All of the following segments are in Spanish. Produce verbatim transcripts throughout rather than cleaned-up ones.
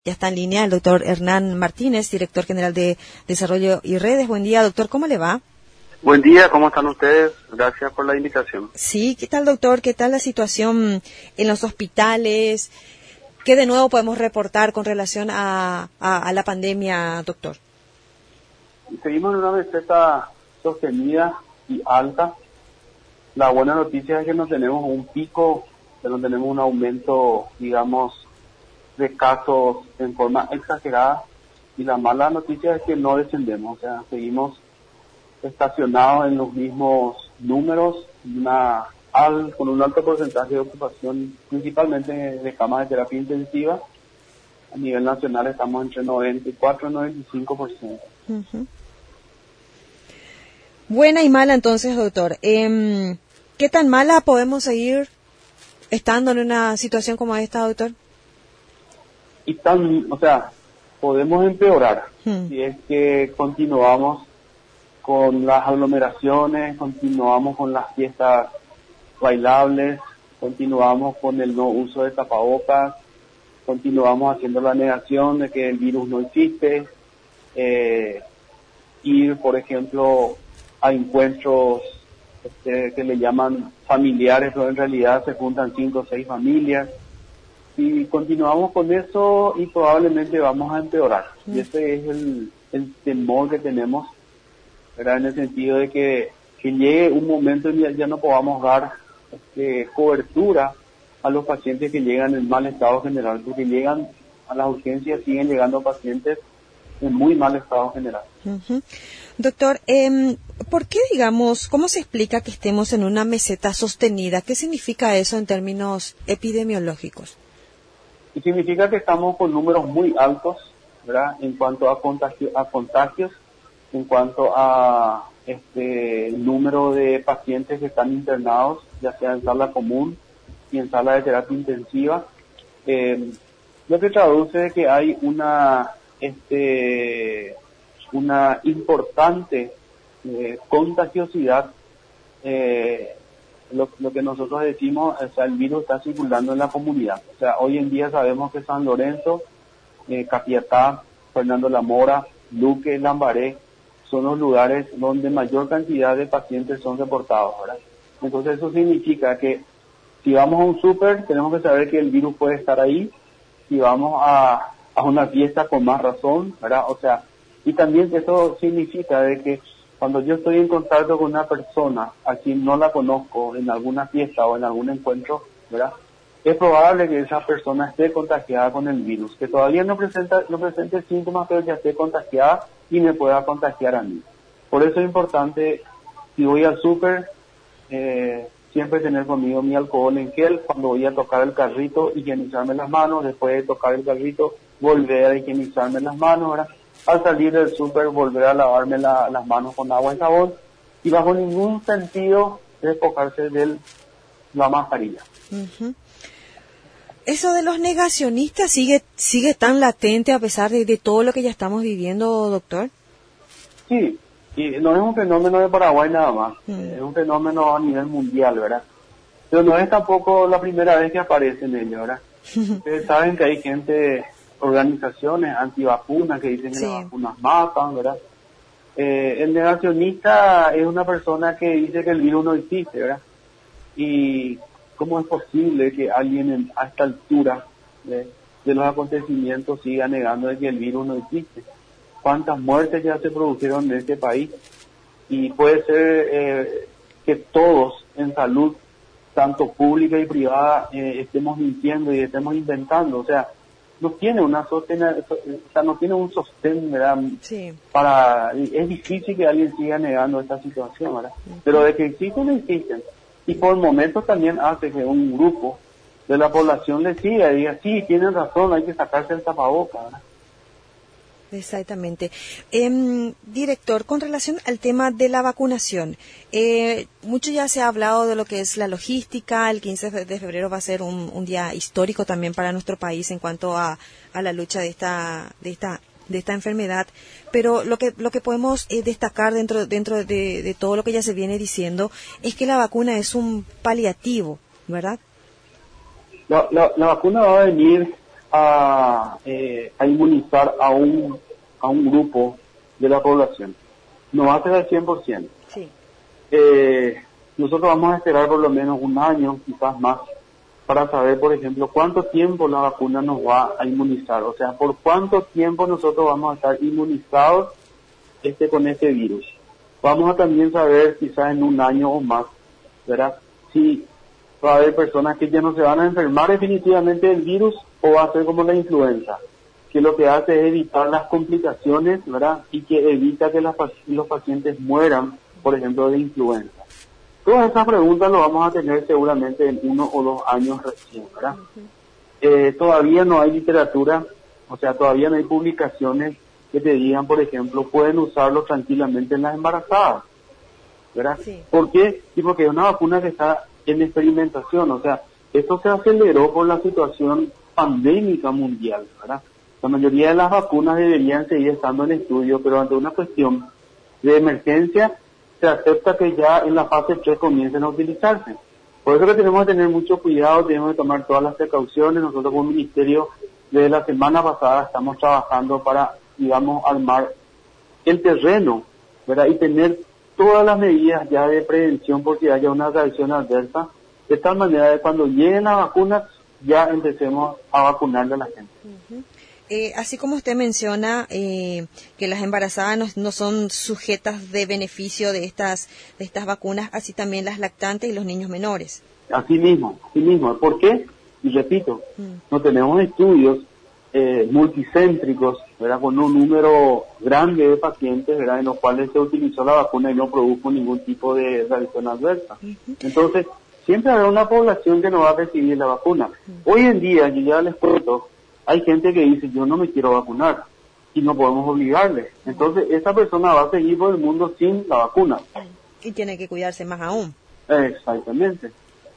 Ya está en línea el doctor Hernán Martínez, director general de Desarrollo y Redes. Buen día, doctor, ¿cómo le va? Buen día, ¿cómo están ustedes? Gracias por la invitación. Sí, ¿qué tal, doctor? ¿Qué tal la situación en los hospitales? ¿Qué de nuevo podemos reportar con relación a, a, a la pandemia, doctor? Seguimos en una meseta sostenida y alta. La buena noticia es que no tenemos un pico, que no tenemos un aumento, digamos, de casos en forma exagerada. Y la mala noticia es que no descendemos, o sea, seguimos estacionados en los mismos números, una, al, con un alto porcentaje de ocupación, principalmente de camas de terapia intensiva. A nivel nacional estamos entre noventa y cuatro y noventa y cinco por ciento. Uh-huh. Buena y mala entonces, doctor. Eh, ¿Qué tan mala podemos seguir estando en una situación como esta, doctor? Y tan, o sea, podemos empeorar Hmm. si es que continuamos con las aglomeraciones, continuamos con las fiestas bailables, continuamos con el no uso de tapabocas, continuamos haciendo la negación de que el virus no existe, eh, ir, por ejemplo, a encuentros este, que le llaman familiares, pero en realidad se juntan cinco o seis familias. Y continuamos con eso y probablemente vamos a empeorar. Mm. Y ese es el, el temor que tenemos, ¿verdad? En el sentido de que, que llegue un momento y ya, ya no podamos dar este, cobertura a los pacientes que llegan en mal estado general, porque llegan a las urgencias, siguen llegando pacientes en muy mal estado general. Uh-huh. Doctor, eh, ¿por qué, digamos, cómo se explica que estemos en una meseta sostenida? ¿Qué significa eso en términos epidemiológicos? Y significa que estamos con números muy altos, ¿verdad? En cuanto a, contagio, a contagios, en cuanto a este número de pacientes que están internados, ya sea en sala común y en sala de terapia intensiva, eh, lo que traduce que hay una este una importante eh, contagiosidad, eh, lo, lo que nosotros decimos, o sea, el virus está circulando en la comunidad. O sea, hoy en día sabemos que San Lorenzo, eh, Capiatá, Fernando La Mora, Luque, Lambaré, son los lugares donde mayor cantidad de pacientes son reportados, ¿verdad? Entonces eso significa que si vamos a un súper, tenemos que saber que el virus puede estar ahí. Si vamos a, a una fiesta, con más razón, ¿verdad? O sea, y también eso significa de que cuando yo estoy en contacto con una persona a quien no la conozco en alguna fiesta o en algún encuentro, ¿verdad? Es probable que esa persona esté contagiada con el virus, que todavía no presenta, no presente síntomas, pero ya esté contagiada y me pueda contagiar a mí. Por eso es importante, si voy al súper, eh, siempre tener conmigo mi alcohol en gel. Cuando voy a tocar el carrito, higienizarme las manos. Después de tocar el carrito, volver a higienizarme las manos, ¿verdad? Al salir del súper, volver a lavarme la, las manos con agua y jabón, y bajo ningún sentido despojarse de la mascarilla. Uh-huh. Eso de los negacionistas sigue sigue tan latente a pesar de, de todo lo que ya estamos viviendo, doctor. Sí, y no es un fenómeno de Paraguay nada más, mm. es un fenómeno a nivel mundial, ¿verdad? Pero no es tampoco la primera vez que aparecen ellos, ¿verdad? Ustedes saben que hay gente, organizaciones antivacunas que dicen que sí, las vacunas matan, ¿verdad? Eh, el negacionista es una persona que dice que el virus no existe, ¿verdad? Y ¿cómo es posible que alguien en, a esta altura de, de los acontecimientos siga negando de que el virus no existe? ¿Cuántas muertes ya se produjeron en este país? Y puede ser eh, que todos en salud, tanto pública y privada, eh, estemos mintiendo y estemos inventando. O sea, no tiene una sostén, o sea, no tiene un sostén, ¿verdad? Sí. Para, es difícil que alguien siga negando esta situación, ¿verdad? Uh-huh. Pero de que existen, existen. Y por momentos también hace que un grupo de la población le siga y diga, sí, tienen razón, hay que sacarse el tapabocas, ¿verdad? Exactamente. Eh, director, con relación al tema de la vacunación, eh, mucho ya se ha hablado de lo que es la logística. El quince de febrero va a ser un, un día histórico también para nuestro país en cuanto a, a la lucha de esta, de esta, de esta enfermedad. Pero lo que, lo que podemos eh, destacar dentro, dentro de, de todo lo que ya se viene diciendo es que la vacuna es un paliativo, ¿verdad? La, la, la vacuna va a venir a, eh, a inmunizar a un, a un grupo de la población. No va a ser al cien por ciento. Sí. Eh, nosotros vamos a esperar por lo menos un año, quizás más, para saber, por ejemplo, cuánto tiempo la vacuna nos va a inmunizar. O sea, por cuánto tiempo nosotros vamos a estar inmunizados este con este virus. Vamos a también saber, quizás en un año o más, ¿verdad?, si va a haber personas que ya no se van a enfermar definitivamente del virus o va a ser como la influenza, que lo que hace es evitar las complicaciones, ¿verdad?, y que evita que las, los pacientes mueran, por ejemplo, de influenza. Todas esas preguntas lo vamos a tener seguramente en uno o dos años recién, ¿verdad? Uh-huh. Eh, todavía no hay literatura, o sea, todavía no hay publicaciones que te digan, por ejemplo, pueden usarlo tranquilamente en las embarazadas, ¿verdad? Sí. ¿Por qué? Sí, porque es una vacuna que está en experimentación, o sea, esto se aceleró por la situación pandémica mundial, ¿verdad? La mayoría de las vacunas deberían seguir estando en estudio, pero ante una cuestión de emergencia, se acepta que ya en la fase tres comiencen a utilizarse. Por eso que tenemos que tener mucho cuidado, tenemos que tomar todas las precauciones. Nosotros como ministerio, desde la semana pasada estamos trabajando para, digamos, armar el terreno, ¿verdad?, y tener todas las medidas ya de prevención por si haya una reacción adversa, de tal manera que cuando lleguen las vacunas ya empecemos a vacunarle a la gente. Uh-huh. Eh, así como usted menciona eh, que las embarazadas no, no son sujetas de beneficio de estas de estas vacunas, así también las lactantes y los niños menores. Así mismo, así mismo. ¿Por qué? Y repito, mm. no tenemos estudios eh, multicéntricos, ¿verdad?, con un número grande de pacientes, ¿verdad?, en los cuales se utilizó la vacuna y no produjo ningún tipo de reacción adversa. Uh-huh. Entonces, siempre habrá una población que no va a recibir la vacuna. Uh-huh. Hoy en día, yo ya les cuento, hay gente que dice, yo no me quiero vacunar, y no podemos obligarle. Entonces, esa persona va a seguir por el mundo sin la vacuna. Y tiene que cuidarse más aún. Exactamente.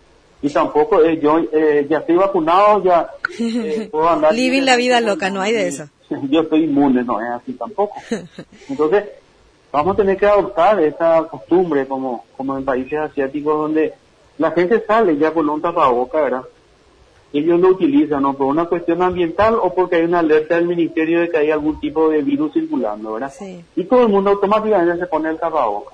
Y tampoco, eh, yo eh, ya estoy vacunado, ya eh, puedo andar... Living la vida loca, no hay de eso. Yo estoy inmune, no es así tampoco. Entonces, vamos a tener que adoptar esa costumbre, como, como en países asiáticos, donde la gente sale ya con un tapaboca, ¿verdad? Ellos lo utilizan, ¿no?, por una cuestión ambiental o porque hay una alerta del ministerio de que hay algún tipo de virus circulando, ¿verdad? Sí. Y todo el mundo automáticamente se pone el tapabocas.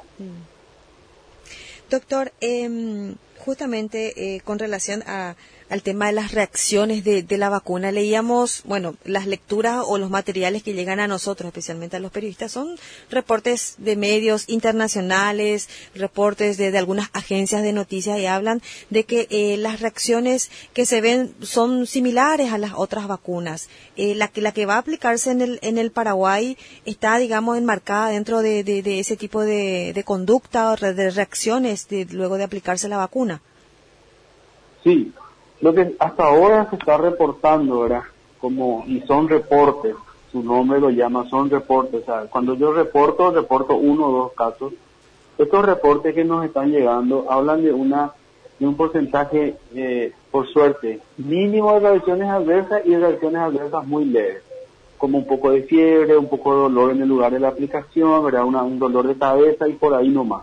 Mm. Doctor, eh, justamente eh, con relación a, al tema de las reacciones de, de la vacuna, leíamos, bueno, las lecturas o los materiales que llegan a nosotros, especialmente a los periodistas, son reportes de medios internacionales, reportes de, de algunas agencias de noticias, y hablan de que eh, las reacciones que se ven son similares a las otras vacunas. Eh, la, que, la que va a aplicarse en el, en el Paraguay está, digamos, enmarcada dentro de, de, de ese tipo de, de conducta o de reacciones de, luego de aplicarse la vacuna. Sí. Lo que hasta ahora se está reportando, ¿verdad?, como, y son reportes, su nombre lo llama, son reportes, o sea, cuando yo reporto, reporto uno o dos casos. Estos reportes que nos están llegando hablan de una de un porcentaje, eh, por suerte, mínimo de reacciones adversas y de reacciones adversas muy leves, como un poco de fiebre, un poco de dolor en el lugar de la aplicación, ¿verdad?, una, un dolor de cabeza y por ahí nomás.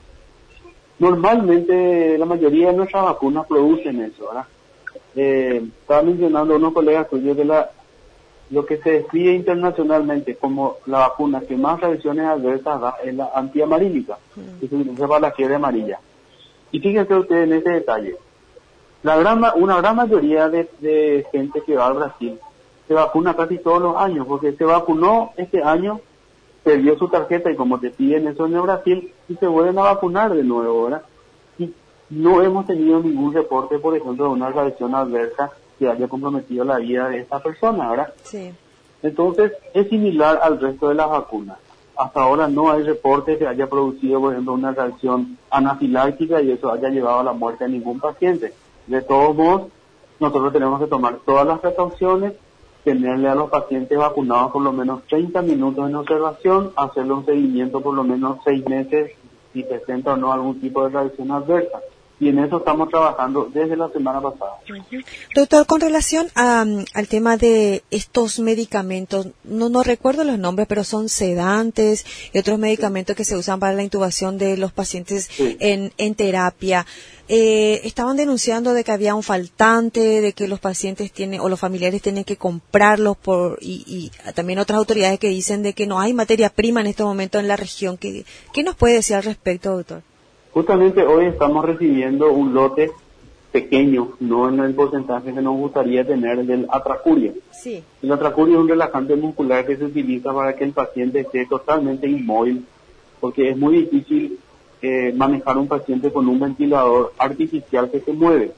Normalmente la mayoría de nuestras vacunas producen eso, ¿verdad? Eh, estaba mencionando a unos colegas tuyos que la, lo que se describe internacionalmente como la vacuna que más reacciones adversas da es la antiamarílica, mm. que se utiliza para la fiebre amarilla. Y fíjense ustedes en ese detalle, la gran, una gran mayoría de, de gente que va al Brasil se vacuna casi todos los años, porque se vacunó este año, perdió su tarjeta y como te piden eso en el Brasil, y se vuelven a vacunar de nuevo, ¿verdad? No hemos tenido ningún reporte, por ejemplo, de una reacción adversa que haya comprometido la vida de esta persona, ¿verdad? Sí. Entonces, es similar al resto de las vacunas. Hasta ahora no hay reporte que haya producido, por ejemplo, una reacción anafiláctica y eso haya llevado a la muerte de ningún paciente. De todos modos, nosotros tenemos que tomar todas las precauciones, tenerle a los pacientes vacunados por lo menos treinta minutos en observación, hacerle un seguimiento por lo menos seis meses si presenta o no algún tipo de reacción adversa. Y en eso estamos trabajando desde la semana pasada. Uh-huh. Doctor, con relación a, al tema de estos medicamentos, no, no recuerdo los nombres, pero son sedantes y otros medicamentos que se usan para la intubación de los pacientes sí. en, en terapia. Eh, estaban denunciando de que había un faltante, de que los pacientes tienen o los familiares tienen que comprarlos por y, y también otras autoridades que dicen de que no hay materia prima en este momento en la región. ¿Qué, qué nos puede decir al respecto, doctor? Justamente hoy estamos recibiendo un lote pequeño, no en el porcentaje que nos gustaría tener, del atracurio. Sí. El atracurio es un relajante muscular que se utiliza para que el paciente esté totalmente inmóvil, porque es muy difícil eh, manejar un paciente con un ventilador artificial que se mueve,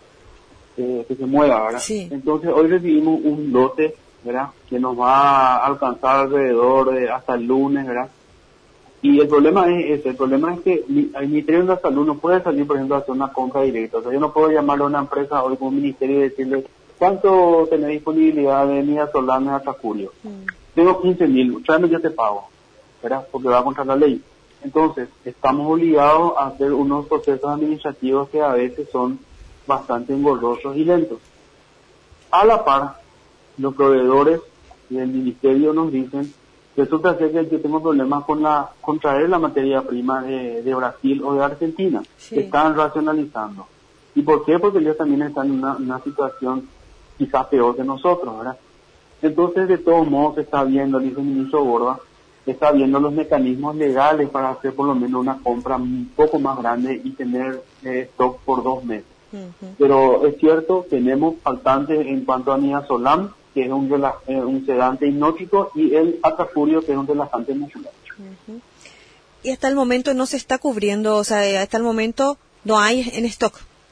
eh, que se mueva, ¿verdad? Sí. Entonces hoy recibimos un lote, ¿verdad?, que nos va a alcanzar alrededor de hasta el lunes, ¿verdad? Y el problema es ese, el problema es que el Ministerio de la Salud no puede salir, por ejemplo, a hacer una compra directa. O sea, yo no puedo llamarle a una empresa hoy como ministerio y decirle, ¿cuánto tenés disponibilidad de midazolam en Atracurio? Mm. Tengo quince mil, tráeme, yo te pago, ¿verdad? Porque va contra la ley. Entonces, estamos obligados a hacer unos procesos administrativos que a veces son bastante engorrosos y lentos. A la par, los proveedores del ministerio nos dicen, resulta ser que yo tengo problemas con la con traer la materia prima de, de Brasil o de Argentina, sí. que están racionalizando. ¿Y por qué? Porque ellos también están en una, una situación quizás peor que nosotros, ¿verdad? Entonces, de todos modos, se está viendo, dice el ministro Borba, está viendo los mecanismos legales para hacer por lo menos una compra un poco más grande y tener eh, stock por dos meses. Uh-huh. Pero es cierto, tenemos faltantes en cuanto a midazolam, que es un, rela- eh, un sedante hipnótico, y el atracurio, que es un relajante muscular. Uh-huh. Y hasta el momento no se está cubriendo, o sea, hasta el momento no hay en stock.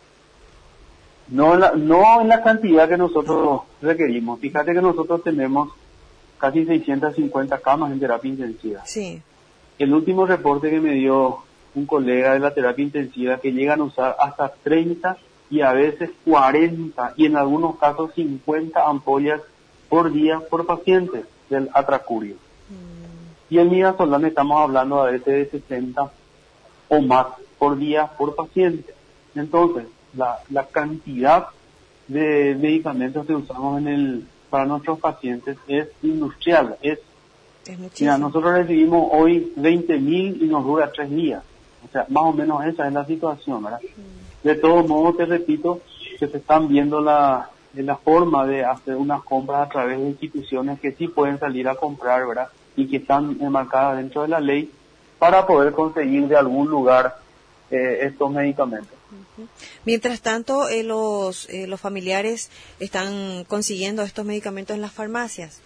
No en la, no en la cantidad que nosotros requerimos. Fíjate que nosotros tenemos casi seiscientas cincuenta camas en terapia intensiva. Sí. El último reporte que me dio un colega de la terapia intensiva, que llegan a usar hasta treinta y a veces cuarenta y en algunos casos cincuenta ampollas por día por paciente del atracurio. Mm. Y el midazolam estamos hablando a veces de sesenta o más por día por paciente. Entonces, la, la cantidad de medicamentos que usamos en el para nuestros pacientes es industrial. Es, es mira, nosotros recibimos hoy veinte mil y nos dura tres días. O sea, más o menos esa es la situación, ¿verdad? Mm. De todos modos, te repito, que se están viendo la, la forma de hacer unas compras a través de instituciones que sí pueden salir a comprar, ¿verdad? Y que están enmarcadas dentro de la ley para poder conseguir de algún lugar eh, estos medicamentos. Uh-huh. Mientras tanto, eh, los, eh, los familiares están consiguiendo estos medicamentos en las farmacias.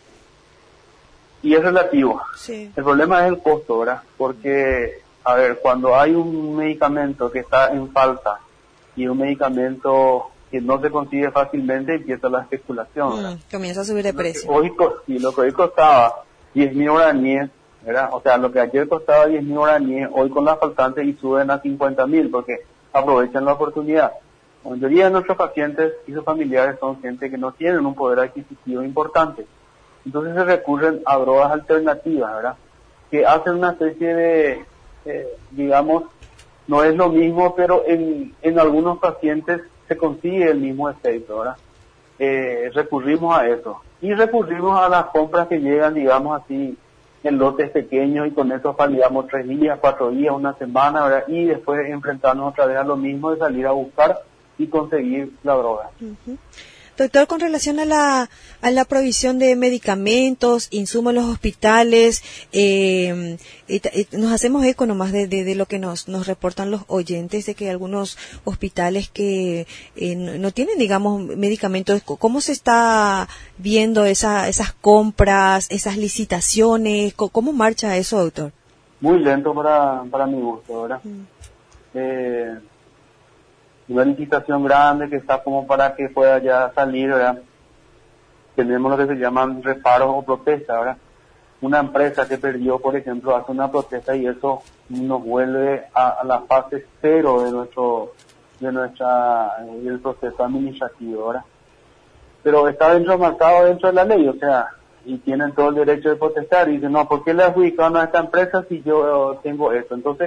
Y es relativo. Sí. El problema es el costo, ¿verdad? Porque, a ver, cuando hay un medicamento que está en falta y un medicamento que no se consigue fácilmente, empieza la especulación. Mm, comienza a subir de precio. Hoy, y lo que hoy costaba diez mil guaraníes, ¿verdad? O sea, lo que ayer costaba diez mil guaraníes, hoy con la faltante y suben a cincuenta mil, porque aprovechan la oportunidad. La mayoría de nuestros pacientes y sus familiares son gente que no tienen un poder adquisitivo importante. Entonces se recurren a drogas alternativas, ¿verdad? Que hacen una especie de, eh, digamos, no es lo mismo, pero en, en algunos pacientes se consigue el mismo efecto, ¿verdad? Eh, recurrimos a eso. Y recurrimos a las compras que llegan, digamos así, en lotes pequeños, y con eso paliamos tres días, cuatro días, una semana, ¿verdad? Y después enfrentarnos otra vez a lo mismo de salir a buscar y conseguir la droga. Uh-huh. Doctor, con relación a la a la provisión de medicamentos, insumos en los hospitales, eh, eh, eh, nos hacemos eco nomás de, de, de lo que nos nos reportan los oyentes, de que hay algunos hospitales que eh, no, no tienen, digamos, medicamentos. ¿Cómo se está viendo esa, esas compras, esas licitaciones? ¿Cómo marcha eso, doctor? Muy lento para, para mi gusto, ¿verdad? Mm. Eh, una licitación grande que está como para que pueda ya salir, ¿verdad? Tenemos lo que se llaman reparos o protestas, ¿verdad? Una empresa que perdió, por ejemplo, hace una protesta y eso nos vuelve a, a la fase cero de nuestro, de nuestra, del proceso administrativo, ¿verdad? Pero está dentro, marcado dentro de la ley, o sea, y tienen todo el derecho de protestar y dicen, no, ¿por qué le adjudicaron a esta empresa si yo tengo esto? Entonces,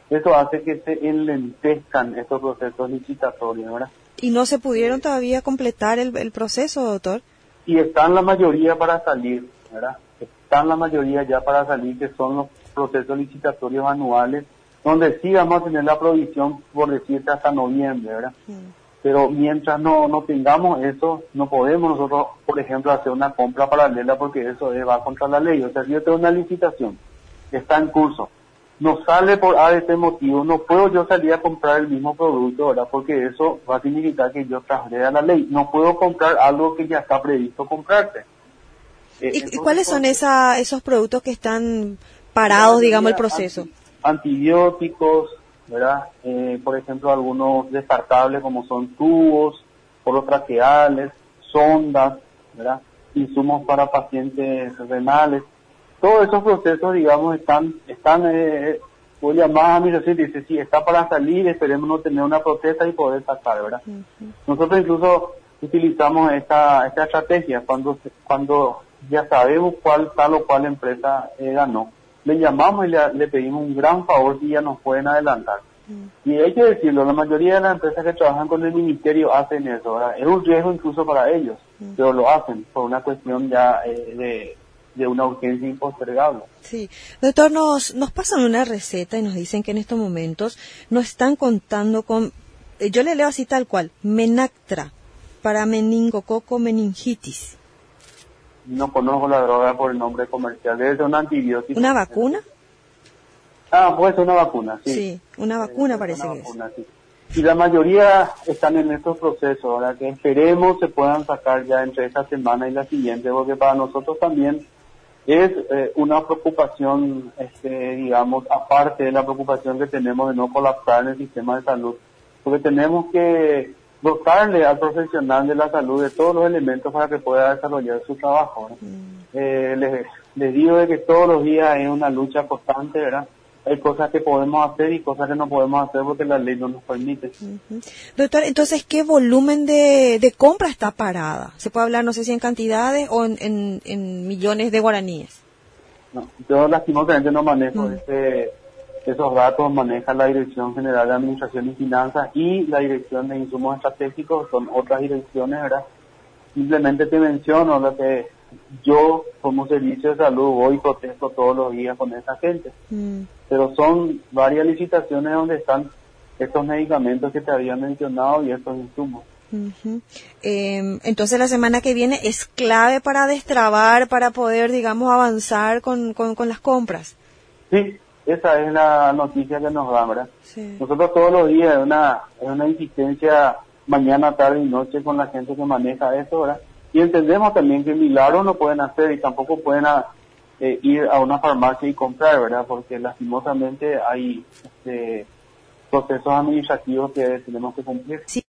Eso hace que se enlentezcan estos procesos licitatorios, ¿verdad? ¿Y no se pudieron todavía completar el, el proceso, doctor? Y están la mayoría para salir, ¿verdad? Están la mayoría ya para salir, que son los procesos licitatorios anuales, donde sí vamos a tener la provisión, por decirte, hasta noviembre, ¿verdad? Mm. Pero mientras no, no tengamos eso, no podemos nosotros, por ejemplo, hacer una compra paralela, porque eso es, va contra la ley. O sea, si yo tengo una licitación, está en curso, no sale por A de C motivo, no puedo yo salir a comprar el mismo producto, ¿verdad? Porque eso va a significar que yo transgreda la ley. No puedo comprar algo que ya está previsto comprarte. Eh, ¿Y, entonces, ¿Y cuáles son esa, esos productos que están parados, digamos, el proceso? Anti, antibióticos, ¿verdad? Eh, por ejemplo, algunos descartables como son tubos, poros traqueales, sondas, ¿verdad? Insumos para pacientes renales. Todos esos procesos, digamos, están, están, eh, voy a llamar a mi docente y dice, sí, está para salir, esperemos no tener una protesta y poder sacar, ¿verdad? Uh-huh. Nosotros incluso utilizamos esta, esta estrategia cuando, cuando ya sabemos cuál tal o cual empresa eh, ganó. Le llamamos y le, le pedimos un gran favor si ya nos pueden adelantar. Uh-huh. Y hay que decirlo, la mayoría de las empresas que trabajan con el ministerio hacen eso, ¿verdad? Es un riesgo incluso para ellos, uh-huh. pero lo hacen por una cuestión ya eh, de... de una urgencia impostergable. Sí. Doctor, nos, nos pasan una receta y nos dicen que en estos momentos no están contando con, eh, yo le leo así tal cual, Menactra, para meningococo meningitis. No conozco la droga por el nombre comercial, debe ser un antibiótico. ¿Una vacuna? Ah, puede ser una vacuna, sí. Sí, una vacuna parece una que vacuna, es. Sí. Y la mayoría están en estos procesos, ahora que esperemos se puedan sacar ya entre esta semana y la siguiente, porque para nosotros también es eh, una preocupación, este, digamos, aparte de la preocupación que tenemos de no colapsar en el sistema de salud, porque tenemos que dotarle al profesional de la salud de todos los elementos para que pueda desarrollar su trabajo, ¿no? Mm. Eh, les, les digo de que todos los días es una lucha constante, ¿verdad? Hay cosas que podemos hacer y cosas que no podemos hacer porque la ley no nos permite. Uh-huh. Doctor, entonces, ¿qué volumen de, de compra está parada? ¿Se puede hablar, no sé si en cantidades o en, en, en millones de guaraníes? No, yo lastimosamente no manejo uh-huh. ese, esos datos, maneja la Dirección General de Administración y Finanzas y la Dirección de Insumos Estratégicos, son otras direcciones, ¿verdad? Simplemente te menciono lo que yo como servicio de salud voy y protesto todos los días con esa gente. Mm. Pero son varias licitaciones donde están estos medicamentos que te había mencionado y estos insumos. Uh-huh. Eh, entonces la semana que viene es clave para destrabar, para poder, digamos, avanzar con, con, con las compras. Sí, esa es la noticia que nos dan, ¿verdad? Sí. Nosotros todos los días es una, es una insistencia mañana, tarde y noche con la gente que maneja eso, ¿verdad? Y entendemos también que milagros no pueden hacer y tampoco pueden a, eh, ir a una farmacia y comprar, ¿verdad? Porque lastimosamente hay este, procesos administrativos que tenemos que cumplir. Sí.